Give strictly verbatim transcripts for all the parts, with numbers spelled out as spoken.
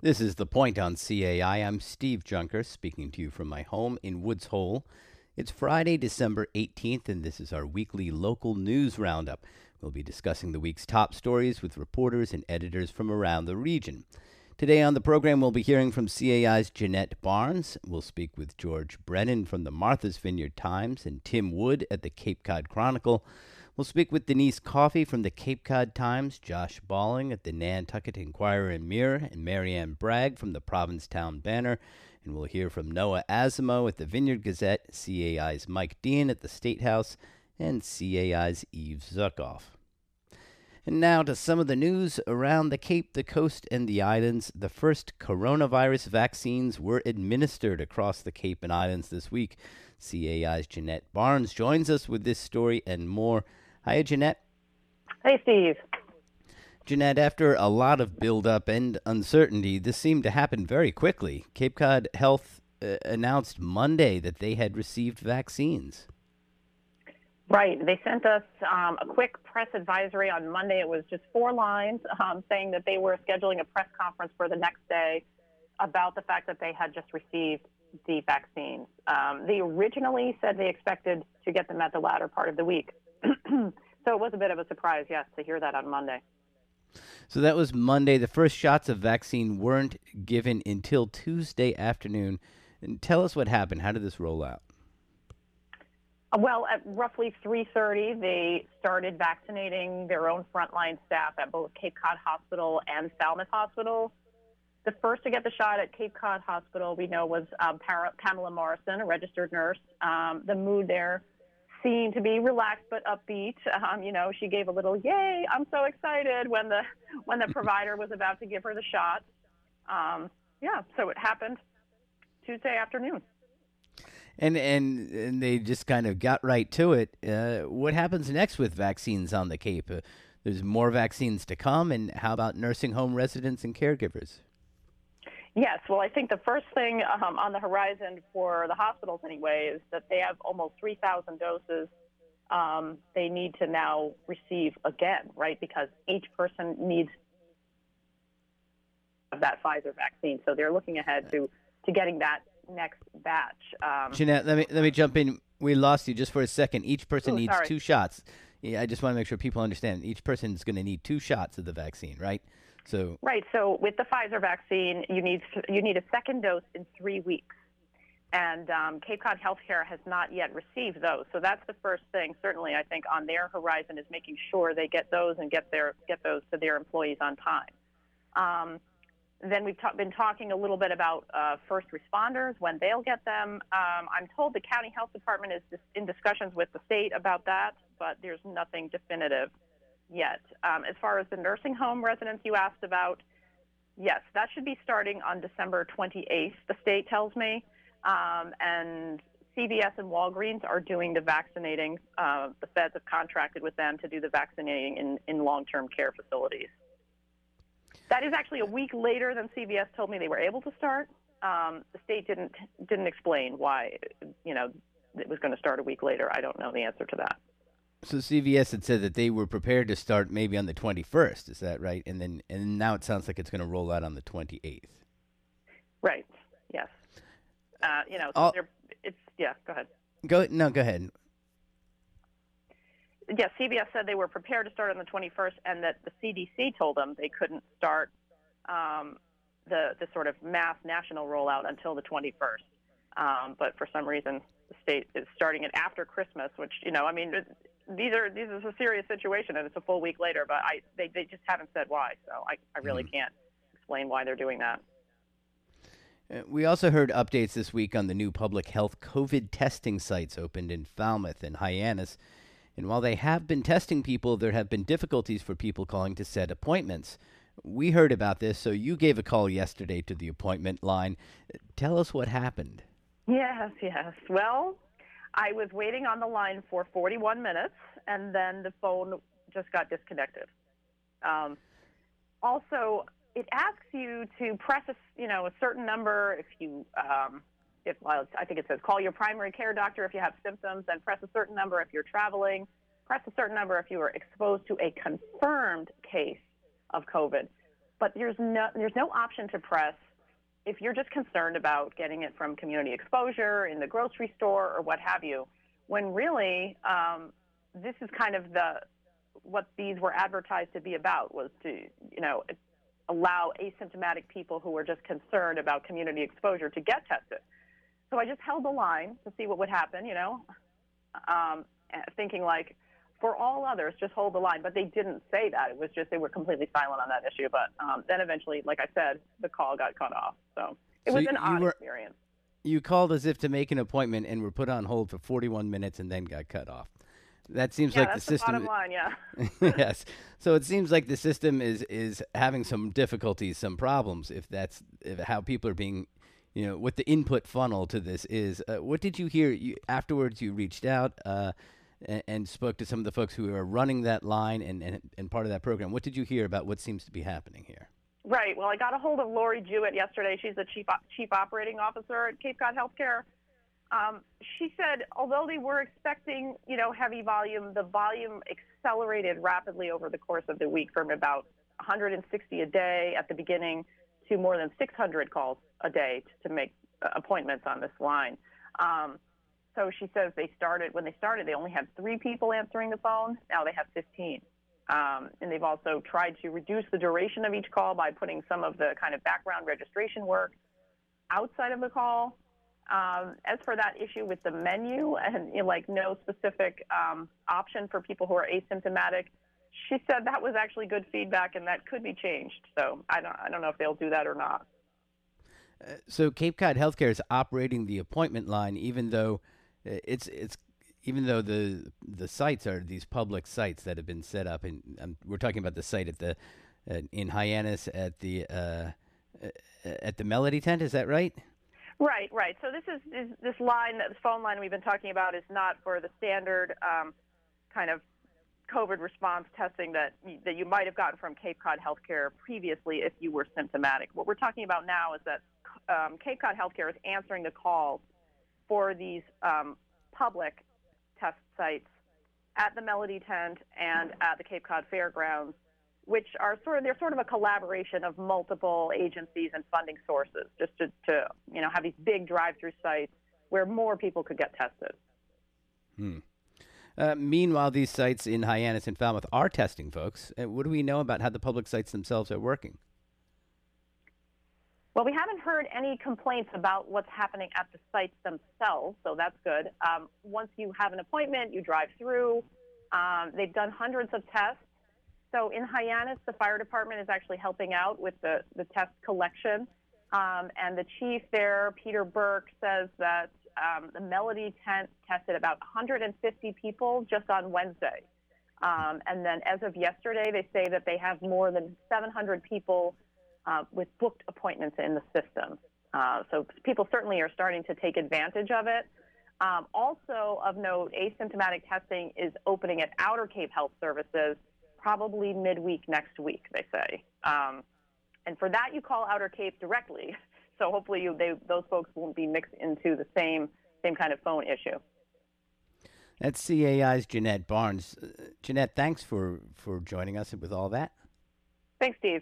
This is The Point on C A I. I'm Steve Junker, speaking to you from my home in Woods Hole. It's Friday, December eighteenth, and this is our weekly local news roundup. We'll be discussing the week's top stories with reporters and editors from around the region. Today on the program, we'll be hearing from C A I's Jeanette Barnes. We'll speak with George Brennan from the Martha's Vineyard Times and Tim Wood at the Cape Cod Chronicle. We'll speak with Denise Coffey from the Cape Cod Times, Josh Balling at the Nantucket Enquirer and Mirror, and Marianne Bragg from the Provincetown Banner. And we'll hear from Noah Asimo at the Vineyard Gazette, C A I's Mike Dean at the State House, and C A I's Eve Zuckoff. And now to some of the news around the Cape, the coast, and the islands. The first coronavirus vaccines were administered across the Cape and Islands this week. C A I's Jeanette Barnes joins us with this story and more. Hi, Jeanette. Hey, Steve. Jeanette, after a lot of buildup and uncertainty, this seemed to happen very quickly. Cape Cod Health uh, announced Monday that they had received vaccines. Right. They sent us um, a quick press advisory on Monday. It was just four lines um, saying that they were scheduling a press conference for the next day about the fact that they had just received the vaccines. Um, they originally said they expected to get them at the latter part of the week. So it was a bit of a surprise, yes, to hear that on Monday. So that was Monday. The first shots of vaccine weren't given until Tuesday afternoon. And tell us what happened. How did this roll out? Well, at roughly three thirty, they started vaccinating their own frontline staff at both Cape Cod Hospital and Falmouth Hospital. The first to get the shot at Cape Cod Hospital, we know, was um, Para- Pamela Morrison, a registered nurse. Um, the mood there seemed to be relaxed but upbeat. Um, you know, she gave a little "Yay! I'm so excited" when the when the provider was about to give her the shot. Um, yeah, so it happened Tuesday afternoon. And, and and they just kind of got right to it. Uh, what happens next with vaccines on the Cape? Uh, there's more vaccines to come, and how about nursing home residents and caregivers? Yes, well, I think the first thing um, on the horizon for the hospitals anyway is that they have almost three thousand doses um, they need to now receive again, right, because each person needs that Pfizer vaccine. So they're looking ahead to, to getting that next batch. Um, Jeanette, let me let me jump in. We lost you just for a second. Each person oh, needs sorry. two shots. Yeah, I just want to make sure people understand. Each person is going to need two shots of the vaccine, right? So right. So with the Pfizer vaccine, you need you need a second dose in three weeks, and um, Cape Cod Healthcare has not yet received those. So that's the first thing. Certainly, I think on their horizon is making sure they get those and get their get those to their employees on time. Um, Then we've ta- been talking a little bit about uh, first responders, when they'll get them. Um, I'm told the county health department is dis- in discussions with the state about that, but there's nothing definitive yet. Um, as far as the nursing home residents you asked about, yes, that should be starting on December twenty-eighth, the state tells me. Um, and C V S and Walgreens are doing the vaccinating. Uh, the feds have contracted with them to do the vaccinating in, in long-term care facilities. That is actually a week later than C V S told me they were able to start. Um, the state didn't didn't explain why, you know, it was going to start a week later. I don't know the answer to that. So C V S had said that they were prepared to start maybe on the twenty-first. Is that right? And then and now it sounds like it's going to roll out on the twenty-eighth. Right. Yes. Uh, you know, All, they're, it's yeah. Go ahead. Go no. Go ahead. Yes, C B S said they were prepared to start on the twenty-first, and that the C D C told them they couldn't start um, the the sort of mass national rollout until the twenty-first. Um, but for some reason, the state is starting it after Christmas, which, you know, I mean, these are these is a serious situation, and it's a full week later. But I they, they just haven't said why, so I, I really mm-hmm. can't explain why they're doing that. Uh, we also heard updates this week on the new public health COVID testing sites opened in Falmouth and Hyannis. And while they have been testing people, there have been difficulties for people calling to set appointments. We heard about this, so you gave a call yesterday to the appointment line. Tell us what happened. Yes, yes. Well, I was waiting on the line for forty-one minutes, and then the phone just got disconnected. Um, also, it asks you to press a, you know, a certain number if you um, if well, I think it says call your primary care doctor if you have symptoms, and press a certain number if you're traveling, press a certain number if you are exposed to a confirmed case of COVID. but there's no there's no option to press if you're just concerned about getting it from community exposure in the grocery store or what have you, when really um, this is kind of the what these were advertised to be about, was to, you know, allow asymptomatic people who were just concerned about community exposure to get tested. So I just held the line to see what would happen, you know, um, thinking like, for all others, just hold the line. But they didn't say that. It was just they were completely silent on that issue. But um, then eventually, like I said, the call got cut off. So it so was an odd were, experience. You called as if to make an appointment and were put on hold for forty-one minutes and then got cut off. That seems yeah, like that's the system. The bottom line, yeah. Yes. So it seems like the system is is having some difficulties, some problems. If that's if how people are being, you know, what the input funnel to this is. Uh, what did you hear? You, afterwards, you reached out uh, and, and spoke to some of the folks who are running that line and, and and part of that program. What did you hear about what seems to be happening here? Right. Well, I got a hold of Lori Jewett yesterday. She's the chief chief operating officer at Cape Cod Healthcare. Um, she said, although they were expecting, you know, heavy volume, the volume accelerated rapidly over the course of the week, from about one hundred sixty a day at the beginning to more than six hundred calls a day to, to make uh, appointments on this line. Um, so she says they started, when they started, they only had three people answering the phone. Now they have fifteen. Um, and they've also tried to reduce the duration of each call by putting some of the kind of background registration work outside of the call. Um, as for that issue with the menu and, you know, like no specific um, option for people who are asymptomatic, she said that was actually good feedback and that could be changed. So I don't, I don't know if they'll do that or not. Uh, so Cape Cod Healthcare is operating the appointment line, even though it's it's even though the the sites are these public sites that have been set up, and um, we're talking about the site at the uh, in Hyannis at the uh, at the Melody Tent. Is that right? Right, right. So this is, is this line, this phone line we've been talking about, is not for the standard um, kind of COVID response testing that that you might have gotten from Cape Cod Healthcare previously if you were symptomatic. What we're talking about now is that um, Cape Cod Healthcare is answering the calls for these um, public test sites at the Melody Tent and at the Cape Cod Fairgrounds, which are sort of, they're sort of a collaboration of multiple agencies and funding sources, just to, to you know, have these big drive-through sites where more people could get tested. Hmm. Uh, meanwhile, these sites in Hyannis and Falmouth are testing folks. Uh, what do we know about how the public sites themselves are working? Well, we haven't heard any complaints about what's happening at the sites themselves, so that's good. Um, once you have an appointment, you drive through. Um, they've done hundreds of tests. So in Hyannis, the fire department is actually helping out with the, the test collection. Um, and the chief there, Peter Burke, says that um, the Melody Tent tested about one hundred fifty people just on Wednesday. Um, and then as of yesterday, they say that they have more than seven hundred people uh, with booked appointments in the system. Uh, so people certainly are starting to take advantage of it. Um, also of note, asymptomatic testing is opening at Outer Cape Health Services probably midweek next week, they say. Um, and for that, you call Outer Cape directly. So hopefully you, they, those folks won't be mixed into the same same kind of phone issue. That's C A I's Jeanette Barnes. Uh, Jeanette, thanks for, for joining us with all that. Thanks, Steve.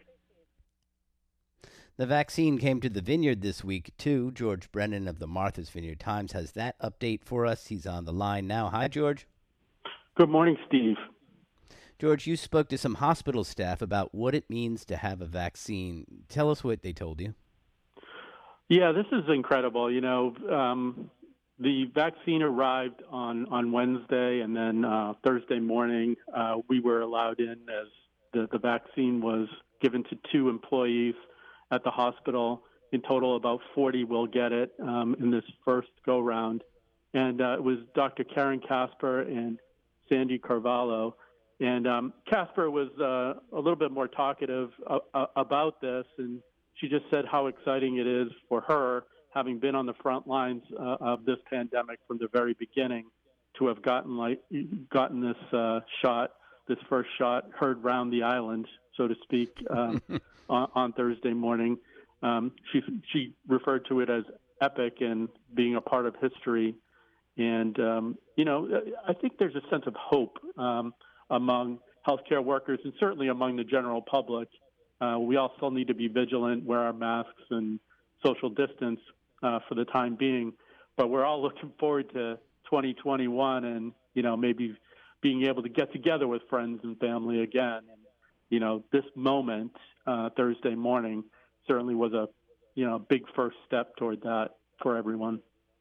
The vaccine came to the Vineyard this week, too. George Brennan of the Martha's Vineyard Times has that update for us. He's on the line now. Hi, George. Good morning, Steve. George, you spoke to some hospital staff about what it means to have a vaccine. Tell us what they told you. Yeah, this is incredible. You know, um, the vaccine arrived on, on Wednesday, and then uh, Thursday morning uh, we were allowed in as the, the vaccine was given to two employees at the hospital. In total, about forty will get it um, in this first go-round. And uh, it was Doctor Karen Casper and Sandy Carvalho. And um, Casper was uh, a little bit more talkative uh, uh, about this, and she just said how exciting it is for her, having been on the front lines uh, of this pandemic from the very beginning, to have gotten like gotten this uh, shot, this first shot, heard round the island, so to speak, um, on, on Thursday morning. Um, she she referred to it as epic and being a part of history. And, um, you know, I think there's a sense of hope um, among healthcare workers and certainly among the general public Uh, we all still need to be vigilant, wear our masks and social distance uh, for the time being. But we're all looking forward to twenty twenty-one and, you know, maybe being able to get together with friends and family again. And, you know, this moment, uh, Thursday morning, certainly was a, you know, big first step toward that for everyone.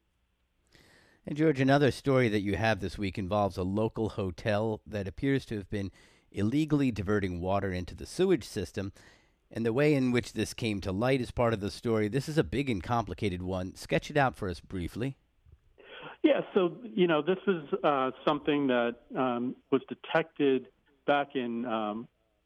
And George, another story that you have this week involves a local hotel that appears to have been illegally diverting water into the sewage system. And the way in which this came to light is part of the story. This is a big and complicated one. Sketch it out for us briefly. Yeah, so, you know, this is uh, something that um, was detected back in um,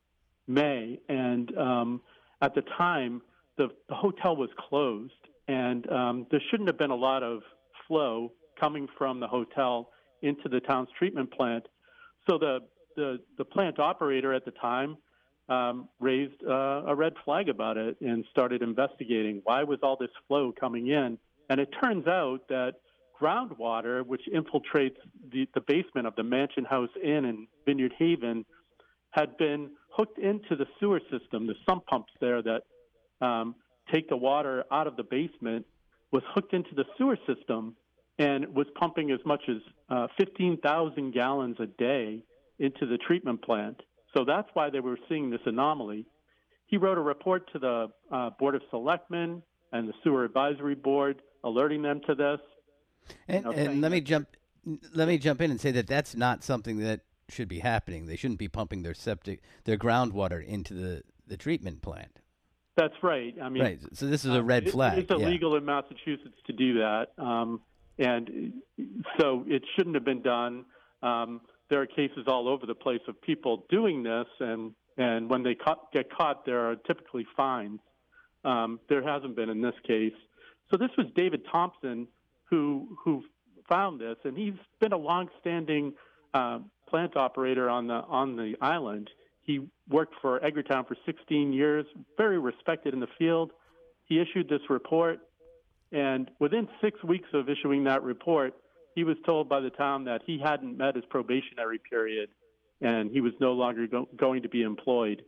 May. And um, at the time, the, the hotel was closed. And um, there shouldn't have been a lot of flow coming from the hotel into the town's treatment plant. So the, the, the plant operator at the time um, raised uh, a red flag about it and started investigating why was all this flow coming in. And it turns out that groundwater, which infiltrates the, the basement of the Mansion House Inn in Vineyard Haven, had been hooked into the sewer system. The sump pumps there that um, take the water out of the basement was hooked into the sewer system and was pumping as much as uh, fifteen thousand gallons a day into the treatment plant. So that's why they were seeing this anomaly. He wrote a report to the uh, Board of Selectmen and the Sewer Advisory Board, alerting them to this. And, you know, and let me jump, let me jump in and say that that's not something that should be happening. They shouldn't be pumping their septic, their groundwater into the, the treatment plant. That's right. I mean, right. So this is a red flag. It's illegal yeah. in Massachusetts to do that. Um, And so it shouldn't have been done. Um, there are cases all over the place of people doing this, and, and when they ca- get caught, there are typically fines. Um, there hasn't been in this case. So this was David Thompson who who found this, and he's been a longstanding uh, plant operator on the on the island. He worked for Edgartown for sixteen years, very respected in the field. He issued this report. And within six weeks of issuing that report, he was told by the town that he hadn't met his probationary period and he was no longer go- going to be employed.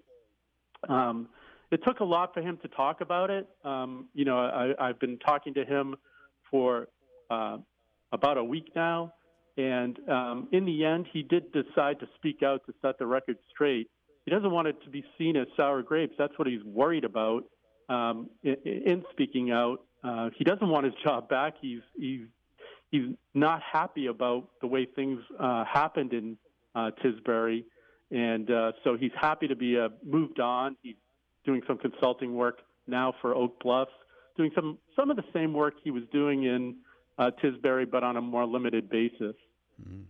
Um, it took a lot for him to talk about it. Um, you know, I, I've been talking to him for uh, about a week now. And um, in the end, he did decide to speak out to set the record straight. He doesn't want it to be seen as sour grapes. That's what he's worried about um, in, in speaking out. Uh, he doesn't want his job back. He's he's he's not happy about the way things uh, happened in uh, Tisbury, and uh, so he's happy to be uh, moved on. He's doing some consulting work now for Oak Bluffs, doing some some of the same work he was doing in uh, Tisbury, but on a more limited basis. Mm-hmm.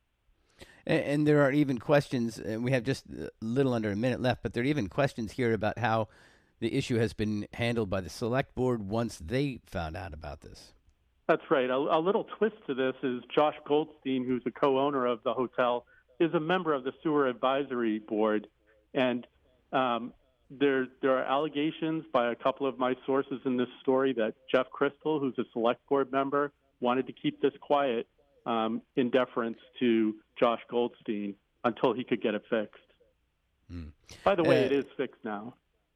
And, and there are even questions. And we have just a little under a minute left, but there are even questions here about how the issue has been handled by the select board once they found out about this. That's right. A, a little twist to this is Josh Goldstein, who's a co-owner of the hotel, is a member of the Sewer Advisory Board. And um, there, there are allegations by a couple of my sources in this story that Jeff Crystal, who's a select board member, wanted to keep this quiet um, in deference to Josh Goldstein until he could get it fixed. Mm. By the way, uh, it is fixed now.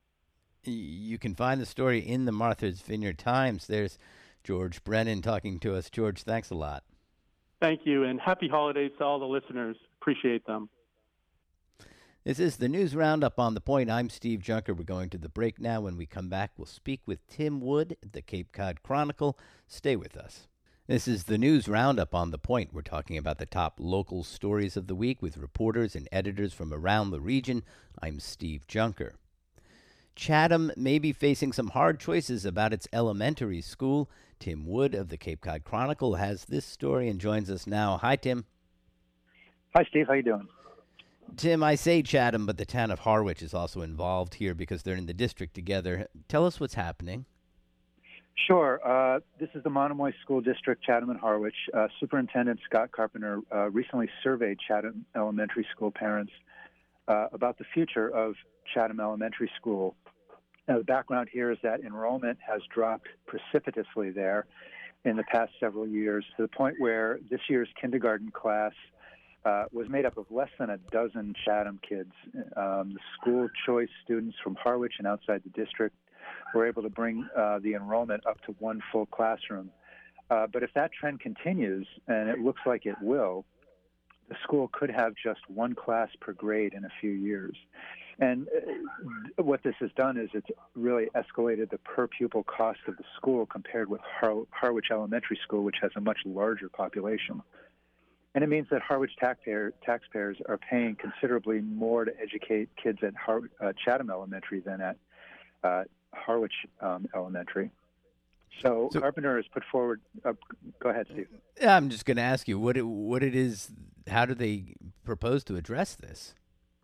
You can find the story in the Martha's Vineyard Times. There's George Brennan talking to us. George, thanks a lot. Thank you, and happy holidays to all the listeners. Appreciate them. This is the News Roundup on The Point. I'm Steve Junker. We're going to the break now. When we come back, we'll speak with Tim Wood at the Cape Cod Chronicle. Stay with us. This is the News Roundup on The Point. We're talking about the top local stories of the week with reporters and editors from around the region. I'm Steve Junker. Chatham may be facing some hard choices about its elementary school. Tim Wood of the Cape Cod Chronicle has this story and joins us now. Hi, Tim. Hi, Steve. How you doing? Tim, I say Chatham, but the town of Harwich is also involved here because they're in the district together. Tell us what's happening. Sure. Uh, this is the Monomoy School District, Chatham and Harwich. Uh, Superintendent Scott Carpenter uh, recently surveyed Chatham Elementary School parents uh, about the future of Chatham Elementary School. Now, the background here is that enrollment has dropped precipitously there in the past several years to the point where this year's kindergarten class uh, was made up of less than a dozen Chatham kids. Um, the school choice students from Harwich and outside the district were able to bring uh, the enrollment up to one full classroom. Uh, but if that trend continues, and it looks like it will, the school could have just one class per grade in a few years. And uh, what this has done is it's really escalated the per pupil cost of the school compared with Har- Harwich Elementary School, which has a much larger population. And it means that Harwich taxpayer, taxpayers are paying considerably more to educate kids at Har- uh, Chatham Elementary than at uh, Harwich um, Elementary. So, so Carpenter has put forward. Uh, go ahead, Steve. I'm just going to ask you what it, what it is. How do they propose to address this?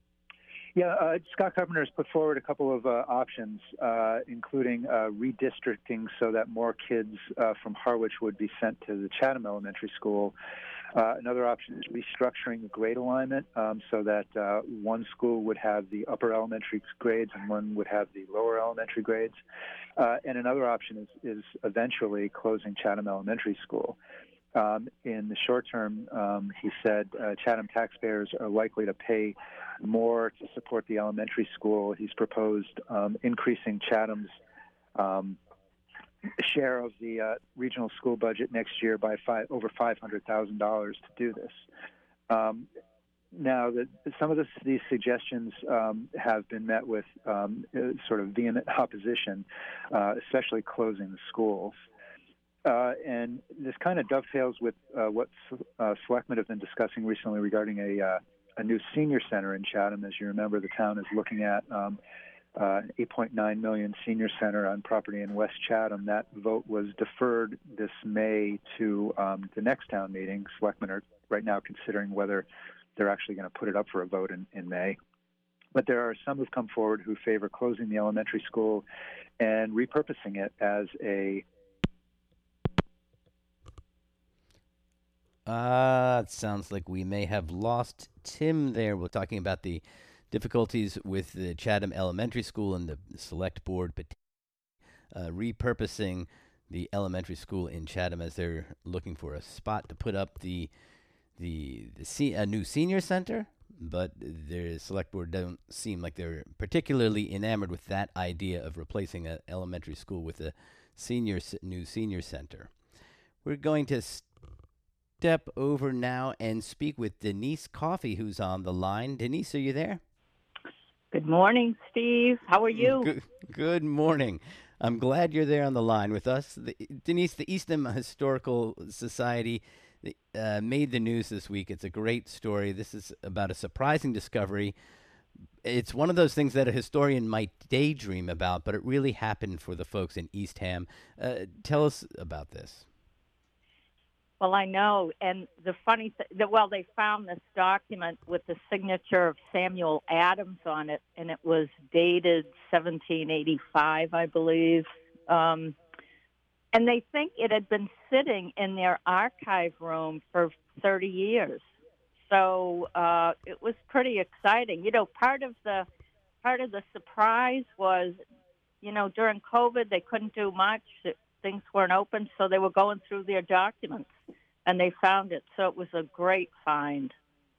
Yeah, uh, Scott Carpenter has put forward a couple of uh, options, uh, including uh, redistricting so that more kids uh, from Harwich would be sent to the Chatham Elementary School. Uh, another option is restructuring the grade alignment um, so that uh, one school would have the upper elementary grades and one would have the lower elementary grades. Uh, and another option is, is eventually closing Chatham Elementary School. Um, in the short term, um, he said uh, Chatham taxpayers are likely to pay more to support the elementary school. He's proposed um, increasing Chatham's um, share of the uh, regional school budget next year by five, over five hundred thousand dollars to do this. Um, now, the, some of this, these suggestions um, have been met with um, sort of vehement opposition, uh, especially closing the schools. Uh, and this kind of dovetails with uh, what uh, selectmen have been discussing recently regarding a, uh, a new senior center in Chatham. As you remember, the town is looking at um, uh, an eight point nine million dollars senior center on property in West Chatham. That vote was deferred this May to um, the next town meeting. Selectmen are right now considering whether they're actually going to put it up for a vote in, in May. But there are some who've come forward who favor closing the elementary school and repurposing it as a Uh, it sounds like we may have lost Tim there. We're talking about the difficulties with the Chatham Elementary School and the select board uh, repurposing the elementary school in Chatham as they're looking for a spot to put up the the, the se- a new senior center. But the select board don't seem like they're particularly enamored with that idea of replacing an elementary school with a senior new senior center. We're going to St- step over now and speak with Denise Coffey, who's on the line. Denise, are you there? Good morning, Steve. How are you? Good, good morning. I'm glad you're there on the line with us. The, Denise, the Eastham Historical Society uh, made the news this week. It's a great story. This is about a surprising discovery. It's one of those things that a historian might daydream about, but it really happened for the folks in Eastham. Uh, tell us about this. Well, I know, and the funny thing, th- well, they found this document with the signature of Samuel Adams on it, and it was dated seventeen eighty-five, I believe. Um, and they think it had been sitting in their archive room for thirty years. So uh, it was pretty exciting. You know, part of the part of the surprise was, you know, during COVID they couldn't do much. It, things weren't open, so they were going through their documents, and they found it. So it was a great find.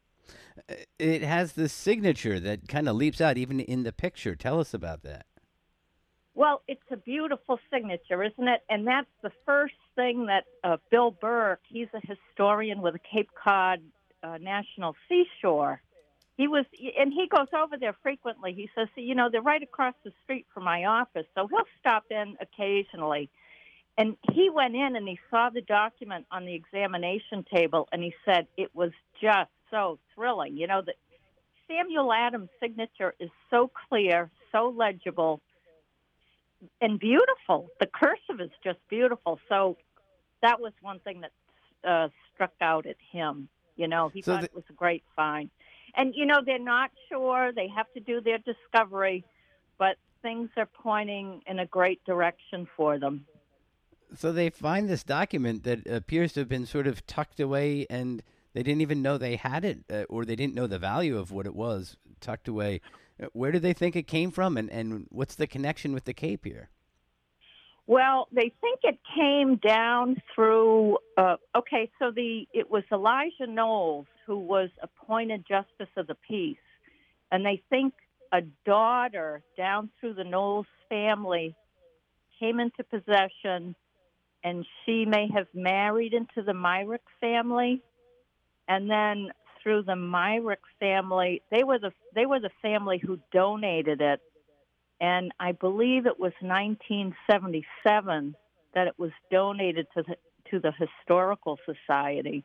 It has this signature that kind of leaps out even in the picture. Tell us about that. Well, it's a beautiful signature, isn't it? And that's the first thing that uh, Bill Burke, he's a historian with the Cape Cod uh, National Seashore. He was, and he goes over there frequently. He says, you know, they're right across the street from my office, so he'll stop in occasionally. And he went in and he saw the document on the examination table, and he said it was just so thrilling. You know, that Samuel Adams' signature is so clear, so legible, and beautiful. The cursive is just beautiful. So that was one thing that uh, struck out at him. You know, he so thought the- it was a great find. And, you know, they're not sure. They have to do their discovery, but things are pointing in a great direction for them. So they find this document that appears to have been sort of tucked away, and they didn't even know they had it, uh, or they didn't know the value of what it was tucked away. Where do they think it came from, and, and what's the connection with the Cape here? Well, they think it came down through. Uh, okay, so the it was Elijah Knowles who was appointed Justice of the Peace, and they think a daughter down through the Knowles family came into possession, and she may have married into the Myrick family, and then through the Myrick family, they were the they were the family who donated it. And I believe it was nineteen seventy-seven that it was donated to the, to the Historical Society.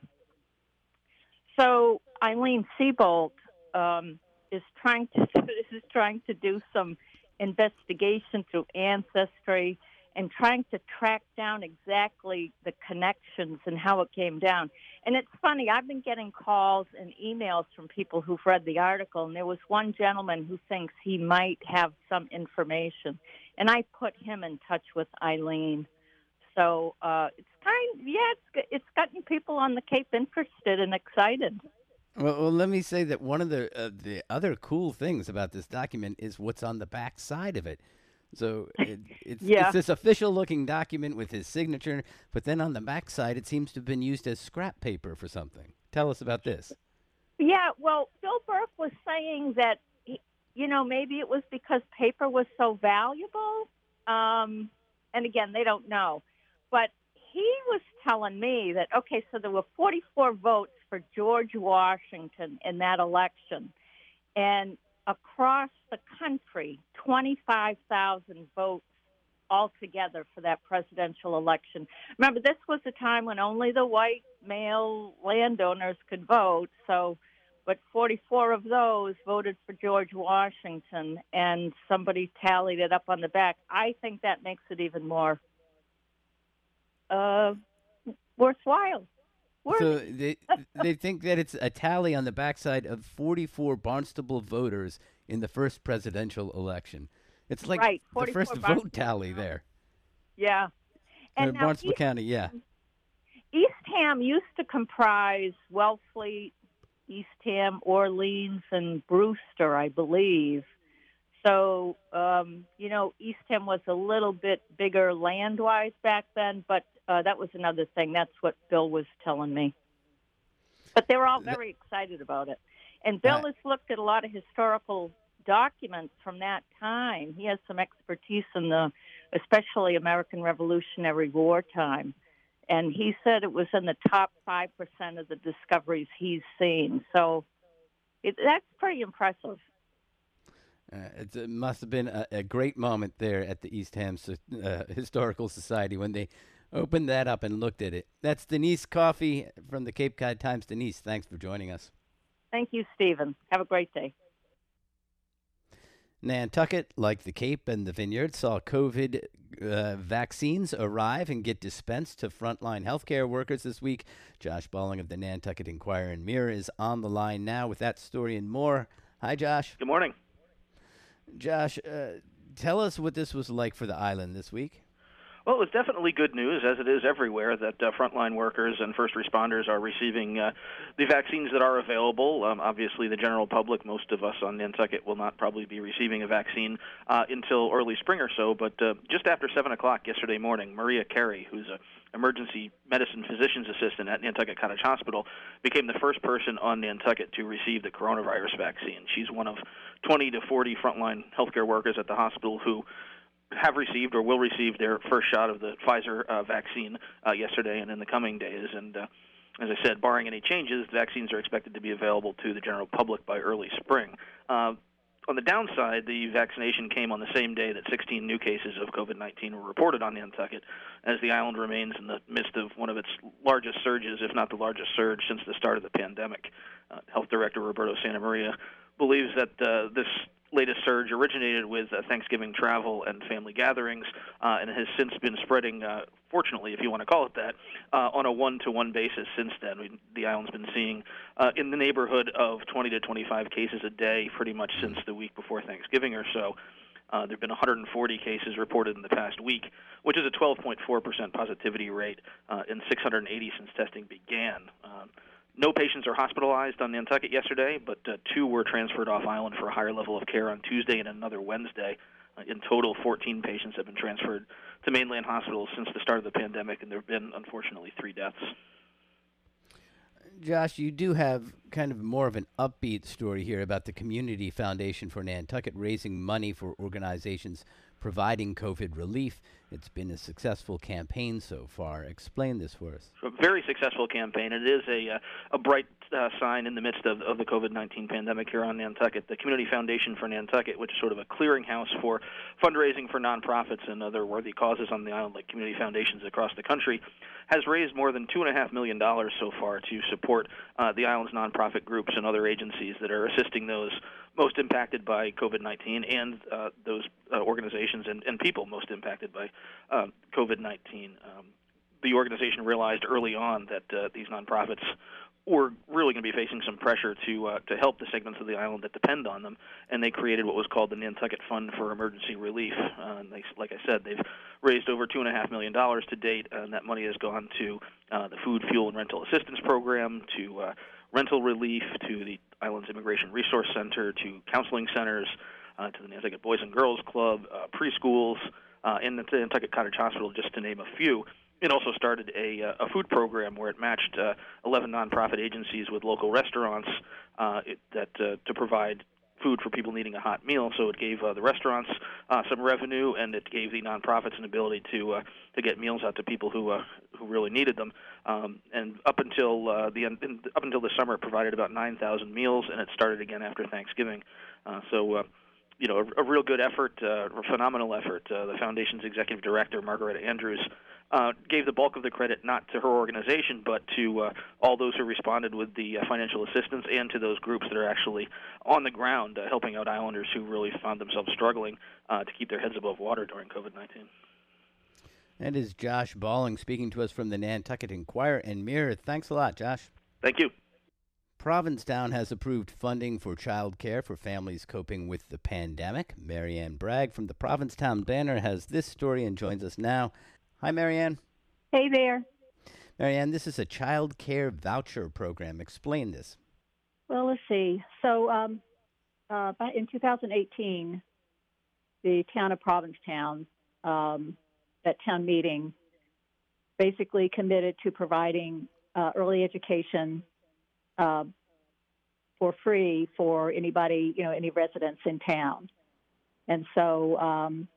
So Eileen Seabolt um, is trying to is trying to do some investigation through Ancestry and trying to track down exactly the connections and how it came down. And it's funny, I've been getting calls and emails from people who've read the article, and there was one gentleman who thinks he might have some information. And I put him in touch with Eileen. So uh, it's kind, yeah, it's, it's gotten people on the Cape interested and excited. Well, well let me say that one of the uh, the other cool things about this document is what's on the back side of it. So it, it's, yeah. it's this official-looking document with his signature, but then on the back side, it seems to have been used as scrap paper for something. Tell us about this. Yeah, well, Bill Burke was saying that, you know, maybe it was because paper was so valuable. Um, and again, they don't know. But he was telling me that, okay, so there were forty-four votes for George Washington in that election. And across the country, twenty-five thousand votes altogether for that presidential election. Remember, this was a time when only the white male landowners could vote, so, but forty-four of those voted for George Washington, and somebody tallied it up on the back. I think that makes it even more uh, worthwhile. So they they think that it's a tally on the backside of forty-four Barnstable voters in the first presidential election. It's like right, the first Barnstable. vote tally there. Yeah. And uh, now Barnstable East, County, yeah. Eastham used to comprise Wellfleet, Eastham, Orleans, and Brewster, I believe. So, um, you know, Eastham was a little bit bigger land-wise back then, but uh, that was another thing. That's what Bill was telling me. But they were all very excited about it. And Bill has looked at a lot of historical documents from that time. He has some expertise in the, especially American Revolutionary War time. And he said it was in the top five percent of the discoveries he's seen. So it, that's pretty impressive. Uh, it's, it must have been a, a great moment there at the Eastham uh, Historical Society when they opened that up and looked at it. That's Denise Coffey from the Cape Cod Times. Denise, thanks for joining us. Thank you, Stephen. Have a great day. Nantucket, like the Cape and the Vineyard, saw COVID uh, vaccines arrive and get dispensed to frontline healthcare workers this week. Josh Balling of the Nantucket Enquirer and Mirror is on the line now with that story and more. Hi, Josh. Good morning. Josh, uh, tell us what this was like for the island this week. Well, it was definitely good news, as it is everywhere, that uh, frontline workers and first responders are receiving uh, the vaccines that are available. Um, obviously, the general public, most of us on Nantucket, will not probably be receiving a vaccine uh, until early spring or so. But uh, just after seven o'clock yesterday morning, Maria Carey, who's an emergency medicine physician's assistant at Nantucket Cottage Hospital, became the first person on Nantucket to receive the coronavirus vaccine. She's one of twenty to forty frontline healthcare workers at the hospital who have received or will receive their first shot of the Pfizer uh, vaccine uh, yesterday and in the coming days. And uh, as I said, barring any changes, vaccines are expected to be available to the general public by early spring. Uh, on the downside, the vaccination came on the same day that sixteen new cases of COVID nineteen were reported on Nantucket, as the island remains in the midst of one of its largest surges, if not the largest surge, since the start of the pandemic. Uh, Health Director Roberto Santa Maria believes that uh, this latest surge originated with uh, Thanksgiving travel and family gatherings uh, and has since been spreading, uh, fortunately, if you want to call it that, uh, on a one-to-one basis since then. We, the island's been seeing uh, in the neighborhood of twenty to twenty-five cases a day pretty much since the week before Thanksgiving or so. Uh, there have been one hundred forty cases reported in the past week, which is a twelve point four percent positivity rate, uh, and six hundred eighty since testing began. Uh, No patients are hospitalized on Nantucket yesterday, but uh, two were transferred off island for a higher level of care on Tuesday and another Wednesday. In total, fourteen patients have been transferred to mainland hospitals since the start of the pandemic, and there have been, unfortunately, three deaths. Josh, you do have kind of more of an upbeat story here about the Community Foundation for Nantucket raising money for organizations providing COVID relief. It's been a successful campaign so far. Explain this for us. A very successful campaign. It is a uh, a bright uh, sign in the midst of, of the COVID nineteen pandemic here on Nantucket. The Community Foundation for Nantucket, which is sort of a clearinghouse for fundraising for nonprofits and other worthy causes on the island, like community foundations across the country, has raised more than two and a half million dollars so far to support uh, the island's nonprofit groups and other agencies that are assisting those most impacted by COVID nineteen and uh, those uh, organizations and, and people most impacted by uh, COVID nineteen. Um, the organization realized early on that uh, these nonprofits were really going to be facing some pressure to uh, to help the segments of the island that depend on them, and they created what was called the Nantucket Fund for Emergency Relief. Uh, and they, like I said, they've raised over two and a half million dollars to date, and that money has gone to uh, the Food, Fuel, and Rental Assistance Program, to uh, rental relief, to the island's Immigration Resource Center, to counseling centers, uh, to the Nantucket Boys and Girls Club, uh, preschools, uh, and the Nantucket Cottage Hospital, just to name a few. It also started a, uh, a food program where it matched uh, eleven nonprofit agencies with local restaurants uh, it, that uh, to provide food for people needing a hot meal. So it gave uh, the restaurants uh, some revenue, and it gave the nonprofits an ability to uh, to get meals out to people who uh, who really needed them. Um, and up until uh, the end, up until the summer, it provided about nine thousand meals, and it started again after Thanksgiving. Uh, so. Uh, You know, a, a real good effort, uh, a phenomenal effort. Uh, the foundation's executive director, Margaret Andrews, uh, gave the bulk of the credit not to her organization, but to uh, all those who responded with the uh, financial assistance, and to those groups that are actually on the ground uh, helping out islanders who really found themselves struggling uh, to keep their heads above water during COVID nineteen. That is Josh Balling speaking to us from the Nantucket Enquirer and Mirror. Thanks a lot, Josh. Thank you. Provincetown has approved funding for child care for families coping with the pandemic. Marianne Bragg from the Provincetown Banner has this story and joins us now. Hi, Marianne. Hey there. Marianne, this is a child care voucher program. Explain this. Well, let's see. So um, uh, in two thousand eighteen, the town of Provincetown, um, at town meeting, basically committed to providing uh, early education Uh, for free for anybody, you know, any residents in town. And so um,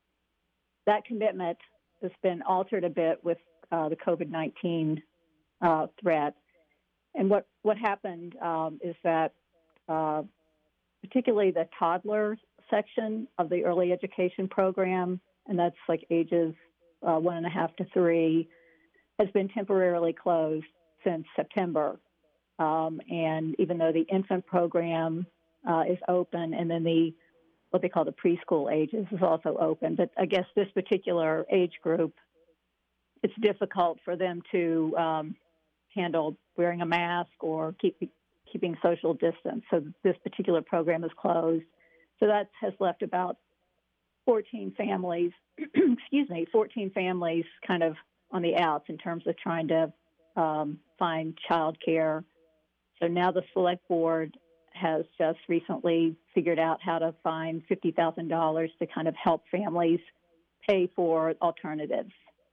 that commitment has been altered a bit with uh, the COVID nineteen uh, threat. And what, what happened um, is that uh, particularly the toddler section of the early education program, and that's like ages uh, one and a half to three, has been temporarily closed since September. Um, and even though the infant program uh, is open, and then the what they call the preschool ages is also open, but I guess this particular age group, it's difficult for them to um, handle wearing a mask or keep, keeping social distance. So this particular program is closed. So that has left about fourteen families, excuse me, fourteen families kind of on the outs in terms of trying to um, find child care. So now the select board has just recently figured out how to find fifty thousand dollars to kind of help families pay for alternatives.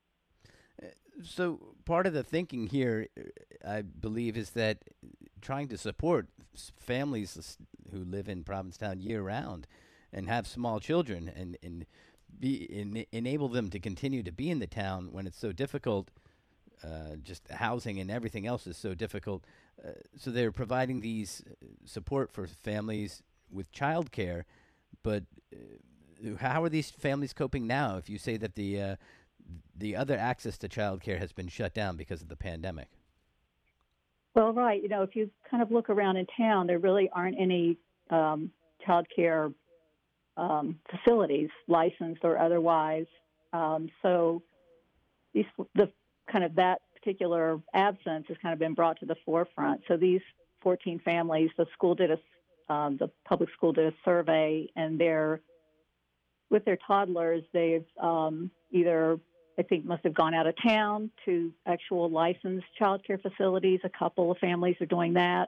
So part of the thinking here, I believe, is that trying to support families who live in Provincetown year-round and have small children and, and be in, enable them to continue to be in the town when it's so difficult. Uh, just housing and everything else is so difficult. Uh, so they're providing these support for families with child care, but uh, how are these families coping now if you say that the uh, the other access to child care has been shut down because of the pandemic? Well, right. You know, if you kind of look around in town, there really aren't any um, child care um, facilities, licensed or otherwise. Um, so these the kind of that particular absence has kind of been brought to the forefront. So these fourteen families, the school did a, um, the public school did a survey, and they're, with their toddlers, they've um, either, I think, must have gone out of town to actual licensed child care facilities. A couple of families are doing that.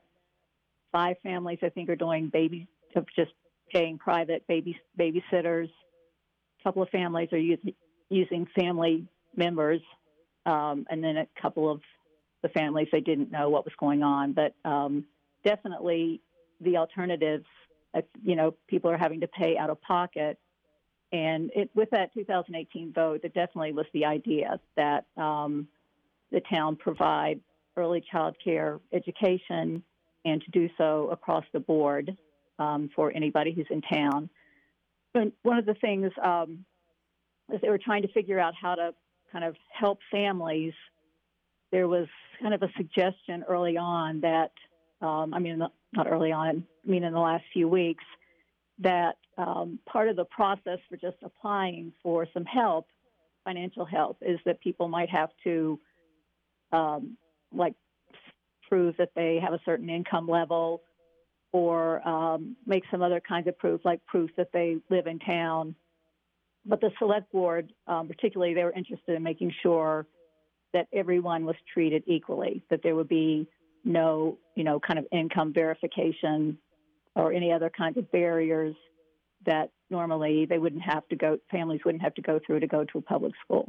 Five families, I think, are doing baby, just paying private baby babysitters. couple of families are using, using family members, um, and then a couple of the families, they didn't know what was going on. But um, definitely the alternatives, uh, you know, people are having to pay out of pocket. And it, with that two thousand eighteen vote, it definitely was the idea that um, the town provide early child care education and to do so across the board um, for anybody who's in town. But one of the things um, is they were trying to figure out how to kind of help families. There was kind of a suggestion early on that, um, I mean, not early on, I mean in the last few weeks, that um, part of the process for just applying for some help, financial help, is that people might have to, um, like, prove that they have a certain income level or um, make some other kinds of proof, like proof that they live in town. But the select board, um, particularly, they were interested in making sure that everyone was treated equally, that there would be no, you know, kind of income verification or any other kinds of barriers that normally they wouldn't have to go, families wouldn't have to go through to go to a public school.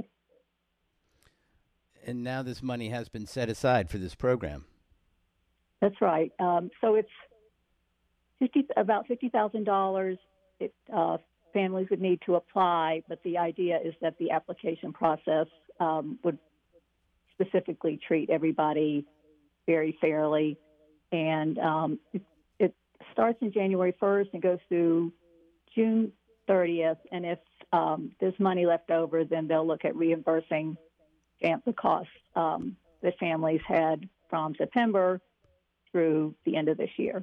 And now this money has been set aside for this program. That's right. Um, so it's fifty, about fifty thousand dollars. It, uh, families would need to apply, but the idea is that the application process um, would specifically treat everybody very fairly. And um, it, it starts in January first and goes through June thirtieth. And if um, there's money left over, then they'll look at reimbursing the costs um, that families had from September through the end of this year.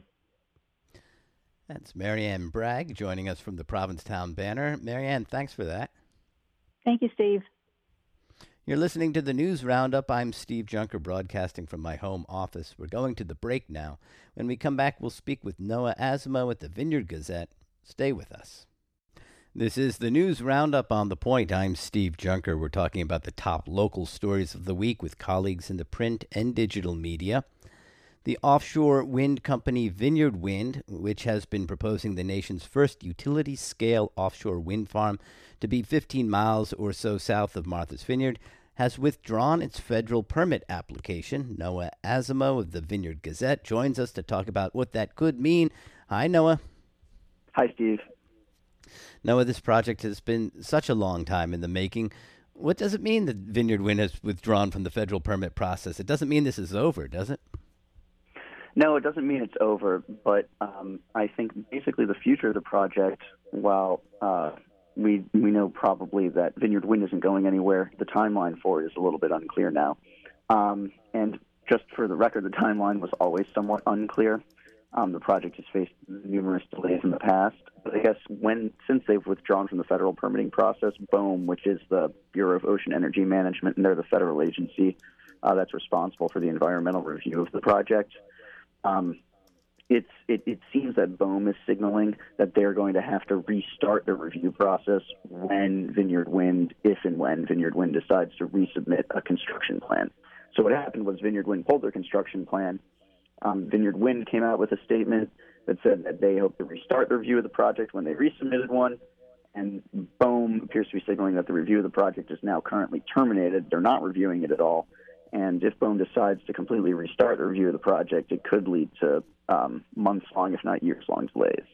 That's Marianne Bragg joining us from the Provincetown Banner. Marianne, thanks for that. Thank you, Steve. You're listening to the News Roundup. I'm Steve Junker, broadcasting from my home office. We're going to the break now. When we come back, we'll speak with Noah Asimo at the Vineyard Gazette. Stay with us. This is the News Roundup on The Point. I'm Steve Junker. We're talking about the top local stories of the week with colleagues in the print and digital media. The offshore wind company Vineyard Wind, which has been proposing the nation's first utility-scale offshore wind farm to be fifteen miles or so south of Martha's Vineyard, has withdrawn its federal permit application. Noah Asimo of the Vineyard Gazette joins us to talk about what that could mean. Hi, Noah. Hi, Steve. Noah, this project has been such a long time in the making. What does it mean that Vineyard Wind has withdrawn from the federal permit process? It doesn't mean this is over, does it? No, it doesn't mean it's over, but um, I think basically the future of the project, while uh, we we know probably that Vineyard Wind isn't going anywhere, the timeline for it is a little bit unclear now. Um, and just for the record, the timeline was always somewhat unclear. Um, the project has faced numerous delays in the past. But I guess when since they've withdrawn from the federal permitting process, BOEM, which is the Bureau of Ocean Energy Management, and they're the federal agency uh, that's responsible for the environmental review of the project, Um, it's, it, it seems that BOEM is signaling that they're going to have to restart the review process when Vineyard Wind, if and when Vineyard Wind decides to resubmit a construction plan. So what happened was Vineyard Wind pulled their construction plan. Um, Vineyard Wind came out with a statement that said that they hope to restart the review of the project when they resubmitted one. And BOEM appears to be signaling that the review of the project is now currently terminated. They're not reviewing it at all. And if BOEM decides to completely restart the review of the project, it could lead to um, months-long, if not years-long, delays.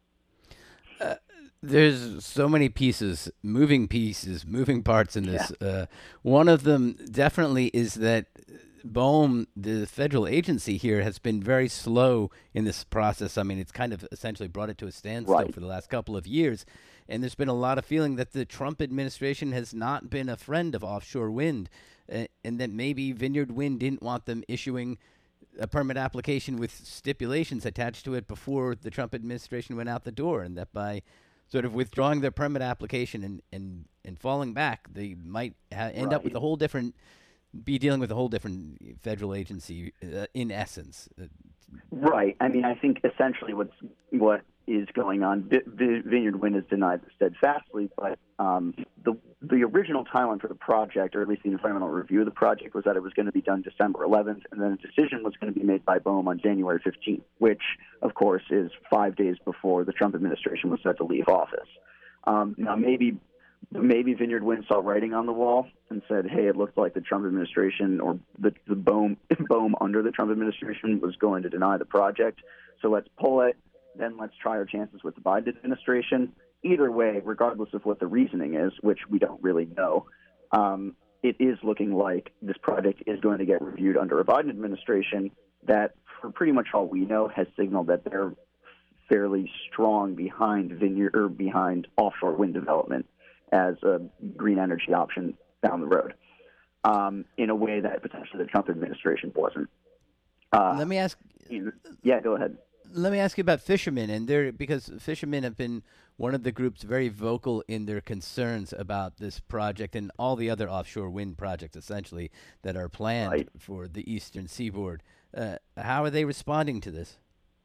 Uh, there's so many pieces, moving pieces, moving parts in this. Yeah. Uh, one of them definitely is that BOEM, the federal agency here, has been very slow in this process. I mean, it's kind of essentially brought it to a standstill right. for the last couple of years. And there's been a lot of feeling that the Trump administration has not been a friend of offshore wind. Uh, and that maybe Vineyard Wind didn't want them issuing a permit application with stipulations attached to it before the Trump administration went out the door, and that by sort of withdrawing their permit application and, and, and falling back, they might ha- end right. up with a whole different, be dealing with a whole different federal agency uh, in essence. Right. I mean, I think essentially what's, what is going on, v- v- Vineyard Wind has denied this steadfastly, but um, the the original timeline for the project, or at least the environmental review of the project, was that it was going to be done December eleventh, and then a decision was going to be made by BOEM on January fifteenth, which, of course, is five days before the Trump administration was set to leave office. Um, now, maybe maybe Vineyard Wind saw writing on the wall and said, hey, it looked like the Trump administration or the, the BOEM, BOEM under the Trump administration was going to deny the project. So let's pull it. Then let's try our chances with the Biden administration. Either way, regardless of what the reasoning is, which we don't really know, um, it is looking like this project is going to get reviewed under a Biden administration that, for pretty much all we know, has signaled that they're fairly strong behind vineyard or behind offshore wind development as a green energy option down the road, um, in a way that potentially the Trump administration wasn't. Uh, Let me ask. Yeah, go ahead. Let me ask you about fishermen, and they're because fishermen have been one of the groups very vocal in their concerns about this project and all the other offshore wind projects, essentially, that are planned right. for the eastern seaboard. Uh, how are they responding to this?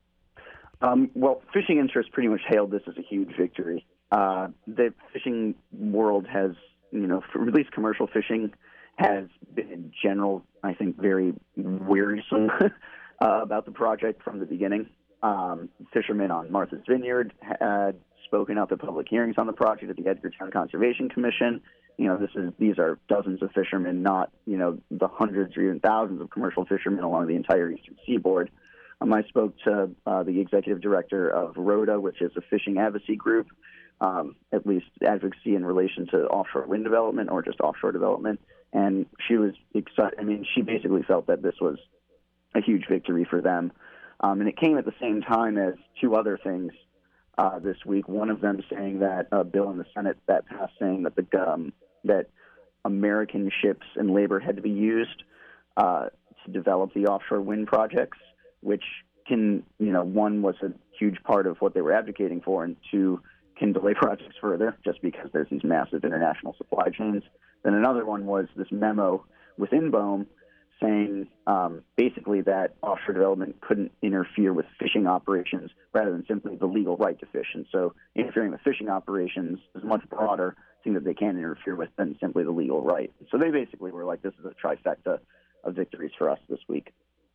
Um, well, fishing interests pretty much hailed this as a huge victory. Uh, the fishing world has, you know, for at least commercial fishing, has been in general, I think, very wearisome uh, about the project from the beginning. Um, fishermen on Martha's Vineyard had spoken up at public hearings on the project at the Edgartown Conservation Commission. You know, this is these are dozens of fishermen, not, you know, the hundreds or even thousands of commercial fishermen along the entire eastern seaboard. Um, I spoke to uh, the executive director of RODA, which is a fishing advocacy group, um, at least advocacy in relation to offshore wind development or just offshore development. And she was excited. I mean, she basically felt that this was a huge victory for them. Um, and it came at the same time as two other things uh, this week. One of them saying that a bill in the Senate that passed saying that the um, that American ships and labor had to be used uh, to develop the offshore wind projects, which can, you know, one was a huge part of what they were advocating for, and two, can delay projects further just because there's these massive international supply chains. Then another one was this memo within BOEM saying um, basically that offshore development couldn't interfere with fishing operations rather than simply the legal right to fish. And so interfering with fishing operations is a much broader thing that they can interfere with than simply the legal right. So they basically were like, this is a trifecta of victories for us this week.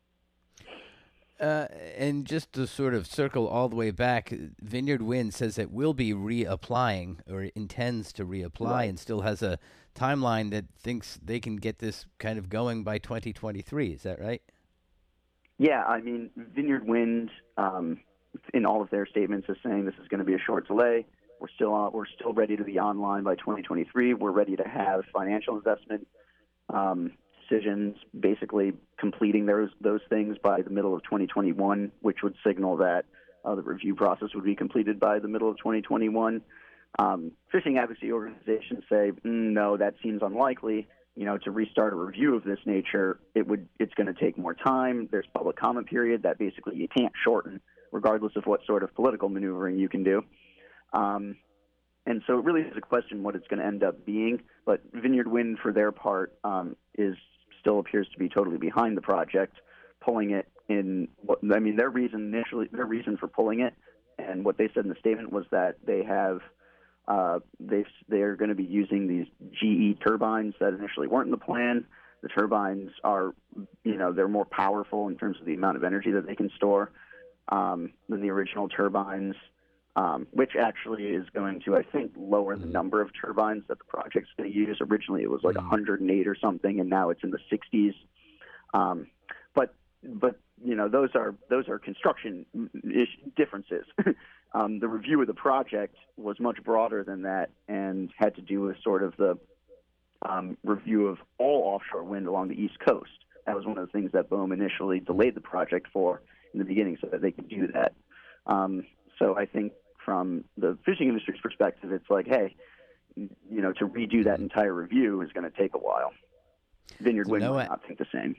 Uh, and just to sort of circle all the way back, Vineyard Wind says it will be reapplying or intends to reapply right. and still has a timeline that thinks they can get this kind of going by twenty twenty-three. Is that right? Yeah, I mean, Vineyard Wind, um, in all of their statements, is saying this is going to be a short delay. We're still on, we're still ready to be online by twenty twenty-three. We're ready to have financial investment um, decisions, basically completing those those things by the middle of twenty twenty-one, which would signal that uh, the review process would be completed by the middle of twenty twenty-one. Um, fishing advocacy organizations say, mm, no, that seems unlikely. You know, to restart a review of this nature, it would it's going to take more time. There's public comment period that basically you can't shorten, regardless of what sort of political maneuvering you can do. Um, and so it really is a question what it's going to end up being. But Vineyard Wind, for their part, um, is still appears to be totally behind the project, pulling it in. I mean, their reason initially, their reason for pulling it, and what they said in the statement was that they have. Uh, they they're going to be using these G E turbines that initially weren't in the plan. The turbines are, you know, they're more powerful in terms of the amount of energy that they can store um, than the original turbines, um, which actually is going to, I think, lower the number of turbines that the project's going to use. Originally, it was like one hundred eight or something, and now it's in the sixties. Um, but but you know, those are those are construction differences. Um, the review of the project was much broader than that and had to do with sort of the um, review of all offshore wind along the East Coast. That was one of the things that BOEM initially delayed the project for in the beginning so that they could do that. Um, so I think from the fishing industry's perspective, it's like, hey, you know, to redo that entire review is going to take a while. Vineyard Wind Noah, might not think the same.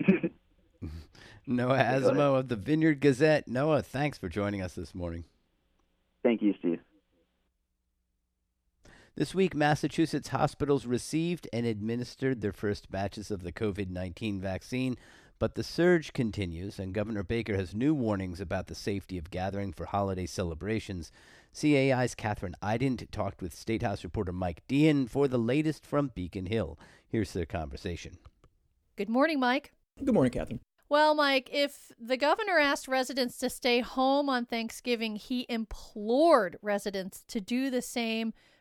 Noah Asimo of the Vineyard Gazette. Noah, thanks for joining us this morning. Thank you, Steve. This week, Massachusetts hospitals received and administered their first batches of the covid nineteen vaccine, but the surge continues, and Governor Baker has new warnings about the safety of gathering for holiday celebrations. C A I's Catherine Ident talked with State House reporter Mike Dean for the latest from Beacon Hill. Here's their conversation. Good morning, Mike. Good morning, Catherine. Well, Mike, if the governor asked residents to stay home on Thanksgiving, he implored residents to do the same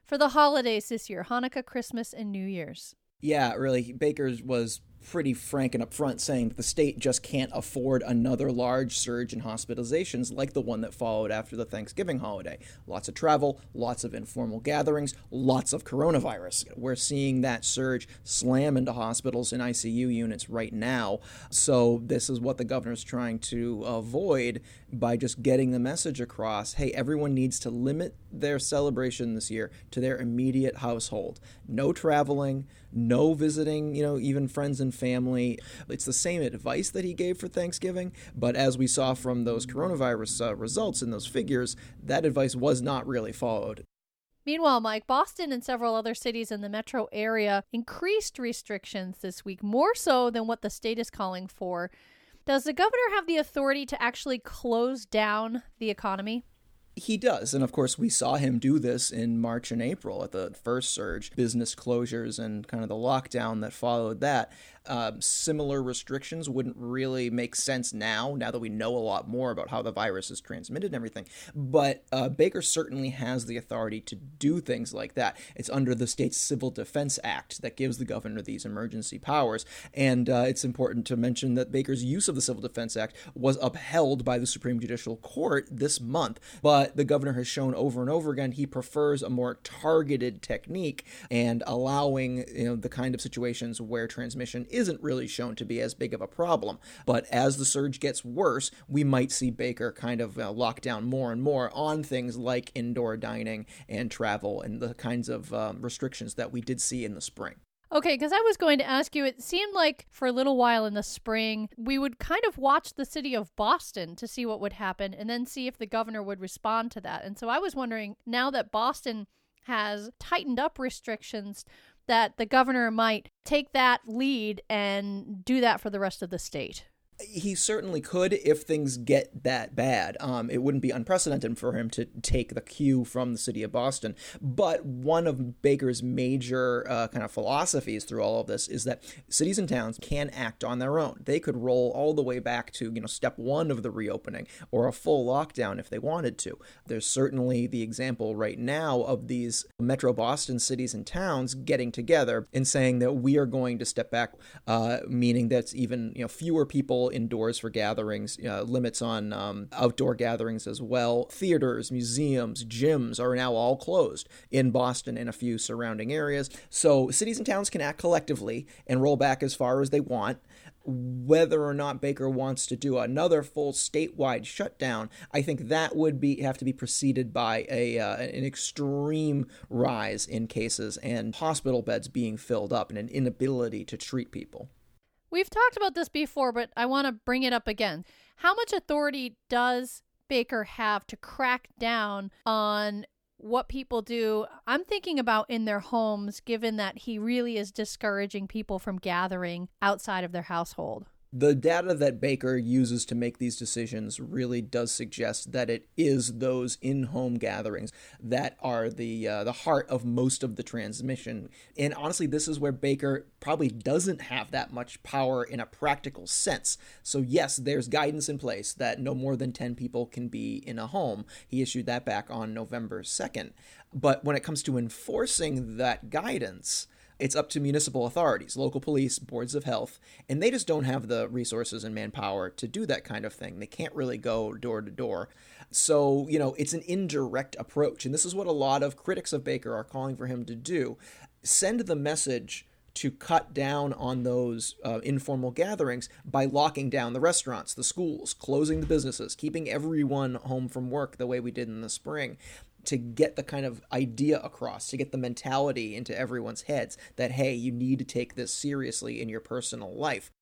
for the holidays this year, Hanukkah, Christmas, and New Year's. Yeah, really. Baker was pretty frank and upfront saying that the state just can't afford another large surge in hospitalizations like the one that followed after the Thanksgiving holiday. Lots of travel, lots of informal gatherings, lots of coronavirus. We're seeing that surge slam into hospitals and I C U units right now. So this is what the governor's trying to avoid by just getting the message across. Hey, everyone needs to limit their celebration this year to their immediate household. No traveling, no visiting, you know, even friends and family. It's the same advice that he gave for Thanksgiving, but as we saw from those coronavirus uh, results and those figures, that advice was not really followed. Meanwhile, Mike, Boston and several other cities in the metro area increased restrictions this week, more so than what the state is calling for. Does the governor have the authority to actually close down the economy? He does, and of course we saw him do this in March and April at the first surge, business closures and kind of the lockdown that followed that. Uh, similar restrictions wouldn't really make sense now, now that we know a lot more about how the virus is transmitted and everything. But uh, Baker certainly has the authority to do things like that. It's under the state's Civil Defense Act that gives the governor these emergency powers. And uh, it's important to mention that Baker's use of the Civil Defense Act was upheld by the Supreme Judicial Court this month. But the governor has shown over and over again he prefers a more targeted technique and allowing, you know, the kind of situations where transmission isn't really shown to be as big of a problem. But as the surge gets worse, we might see Baker kind of uh, lock down more and more on things like indoor dining and travel and the kinds of um, restrictions that we did see in the spring. Okay, because I was going to ask you, it seemed like for a little while in the spring, we would kind of watch the city of Boston to see what would happen and then see if the governor would respond to that. And so I was wondering, now that Boston has tightened up restrictions, that the governor might take that lead and do that for the rest of the state. He certainly could if things get that bad. Um, it wouldn't be unprecedented for him to take the cue from the city of Boston. But one of Baker's major uh, kind of philosophies through all of this is that cities and towns can act on their own. They could roll all the way back to, you know, step one of the reopening or a full lockdown if they wanted to. There's certainly the example right now of these Metro Boston cities and towns getting together and saying that we are going to step back, uh, meaning that's even, you know, fewer people indoors for gatherings, uh, limits on um, outdoor gatherings as well. Theaters, museums, gyms are now all closed in Boston and a few surrounding areas. So cities and towns can act collectively and roll back as far as they want. Whether or not Baker wants to do another full statewide shutdown, I think that would be have to be preceded by a uh, an extreme rise in cases and hospital beds being filled up and an inability to treat people. We've talked about this before, but I want to bring it up again. How much authority does Baker have to crack down on what people do? I'm thinking about in their homes, given that he really is discouraging people from gathering outside of their household. The data that Baker uses to make these decisions really does suggest that it is those in-home gatherings that are the uh, the heart of most of the transmission. And honestly, this is where Baker probably doesn't have that much power in a practical sense. So yes, there's guidance in place that no more than ten people can be in a home. He issued that back on November second. But when it comes to enforcing that guidance, it's up to municipal authorities, local police, boards of health, and they just don't have the resources and manpower to do that kind of thing. They can't really go door to door. So, you know, it's an indirect approach, and this is what a lot of critics of Baker are calling for him to do. Send the message to cut down on those uh, informal gatherings by locking down the restaurants, the schools, closing the businesses, keeping everyone home from work the way we did in the spring, to get the kind of idea across, to get the mentality into everyone's heads that, hey, you need to take this seriously in your personal life.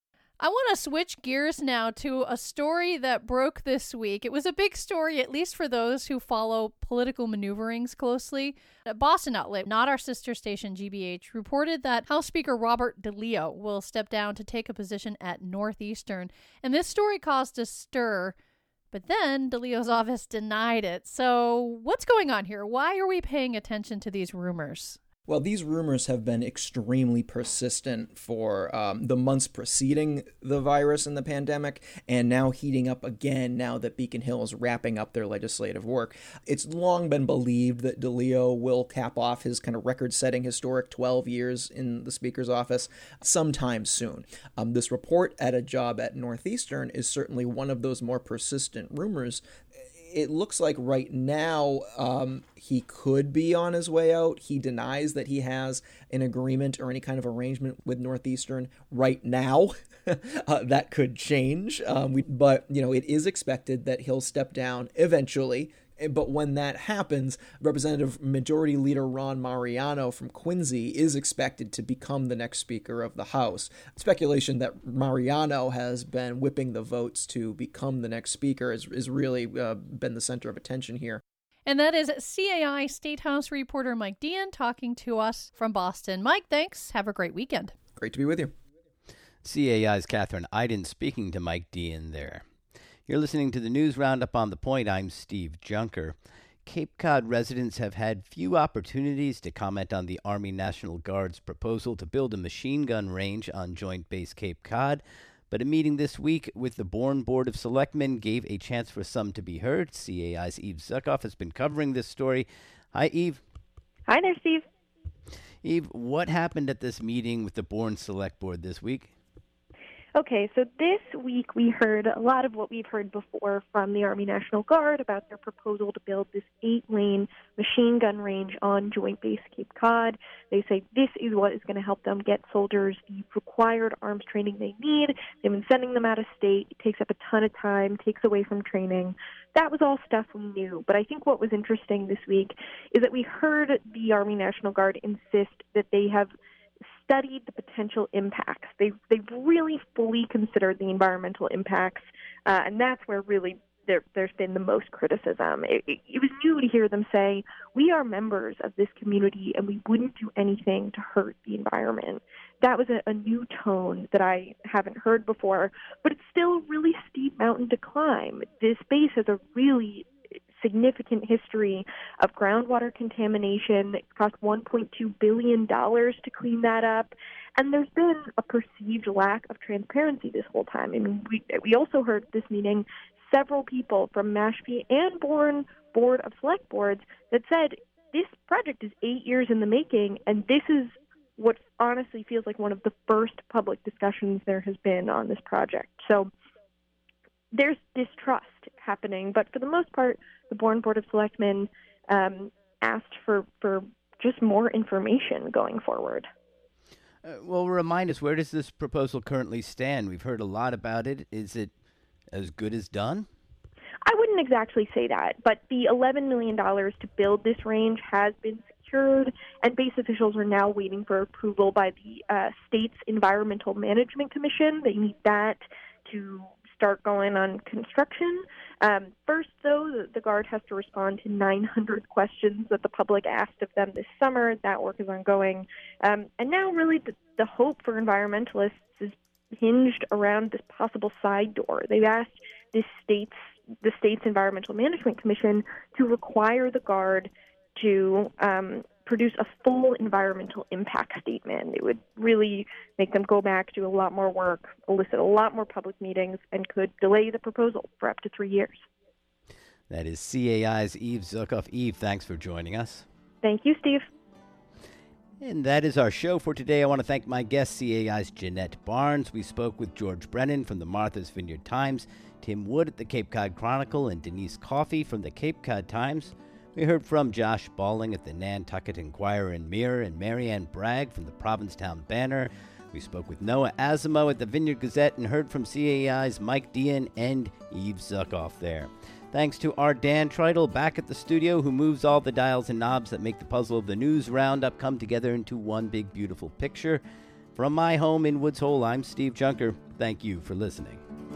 I want to switch gears now to a story that broke this week. It was a big story, at least for those who follow political maneuverings closely. A Boston outlet, not our sister station G B H, reported that House Speaker Robert DeLeo will step down to take a position at Northeastern. And this story caused a stir. But then DeLeo's office denied it. So what's going on here? Why are we paying attention to these rumors? Well, these rumors have been extremely persistent for um, the months preceding the virus and the pandemic, and now heating up again now that Beacon Hill is wrapping up their legislative work. It's long been believed that DeLeo will cap off his kind of record-setting historic twelve years in the Speaker's office sometime soon. Um, this report at a job at Northeastern is certainly one of those more persistent rumors. It looks like right now um, he could be on his way out. He denies that he has an agreement or any kind of arrangement with Northeastern right now. uh, that could change. Um, we, but, you know, it is expected that he'll step down eventually. But when that happens, Representative Majority Leader Ron Mariano from Quincy is expected to become the next Speaker of the House. Speculation that Mariano has been whipping the votes to become the next Speaker has, has really uh, been the center of attention here. And that is C A I State House reporter Mike Dean talking to us from Boston. Mike, thanks. Have a great weekend. Great to be with you. C A I's Catherine Iden speaking to Mike Dean there. You're listening to the News Roundup on The Point. I'm Steve Junker. Cape Cod residents have had few opportunities to comment on the Army National Guard's proposal to build a machine gun range on Joint Base Cape Cod, but a meeting this week with the Bourne Board of Selectmen gave a chance for some to be heard. C A I's Eve Zuckoff has been covering this story. Hi, Eve. Hi there, Steve. Eve, what happened at this meeting with the Bourne Select Board this week? Okay, so this week we heard a lot of what we've heard before from the Army National Guard about their proposal to build this eight-lane machine gun range on Joint Base Cape Cod. They say this is what is going to help them get soldiers the required arms training they need. They've been sending them out of state. It takes up a ton of time, takes away from training. That was all stuff we knew. But I think what was interesting this week is that we heard the Army National Guard insist that they have studied the potential impacts. They've, they've really fully considered the environmental impacts, uh, and that's where really there, there's been the most criticism. It, it, it was new to hear them say, we are members of this community and we wouldn't do anything to hurt the environment. That was a, a new tone that I haven't heard before, but it's still a really steep mountain to climb. This base has a really significant history of groundwater contamination. It cost one point two billion dollars to clean that up. And there's been a perceived lack of transparency this whole time. I mean, we, we also heard at this meeting several people from Mashpee and Bourne Board of Select Boards that said this project is eight years in the making, and this is what honestly feels like one of the first public discussions there has been on this project. So there's distrust happening, but for the most part, the Bourne Board of Selectmen um, asked for, for just more information going forward. Uh, well, remind us, where does this proposal currently stand? We've heard a lot about it. Is it as good as done? I wouldn't exactly say that, but the eleven million dollars to build this range has been secured, and base officials are now waiting for approval by the uh, state's Environmental Management Commission. They need that to start going on construction. Um, first, though, the, the Guard has to respond to nine hundred questions that the public asked of them this summer. That work is ongoing. Um, and now, really, the, the hope for environmentalists is hinged around this possible side door. They've asked this state's, the state's Environmental Management Commission to require the Guard to um, produce a full environmental impact statement. It would really make them go back, do a lot more work, elicit a lot more public meetings, and could delay the proposal for up to three years. That is C A I's Eve Zuckoff. Eve, thanks for joining us. Thank you, Steve. And that is our show for today. I want to thank my guest, C A I's Jeanette Barnes. We spoke with George Brennan from the Martha's Vineyard Times, Tim Wood at the Cape Cod Chronicle, and Denise Coffey from the Cape Cod Times. We heard from Josh Balling at the Nantucket Enquirer and Mirror, and Marianne Bragg from the Provincetown Banner. We spoke with Noah Asimo at the Vineyard Gazette and heard from C A I's Mike Dean and Eve Zuckoff there. Thanks to our Dan Tritle back at the studio, who moves all the dials and knobs that make the puzzle of the News Roundup come together into one big beautiful picture. From my home in Woods Hole, I'm Steve Junker. Thank you for listening.